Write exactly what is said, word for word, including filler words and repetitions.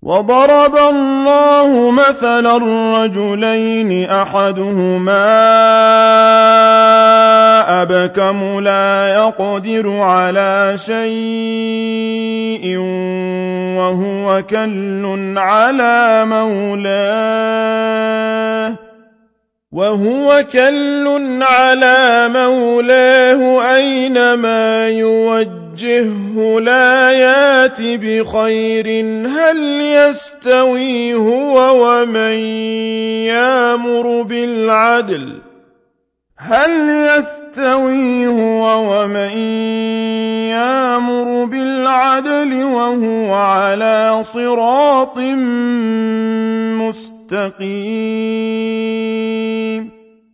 وضرب الله مثلا رجلين أحدهما أبكم لا يقدر على شيء وهو كل على مولاه وهو كل على مولاه أينما يوجهه لا يات بخير هل يستوي هو ومن يأمر بالعدل هل يستوي هو ومن يأمر بالعدل وهو على صراط مستقيم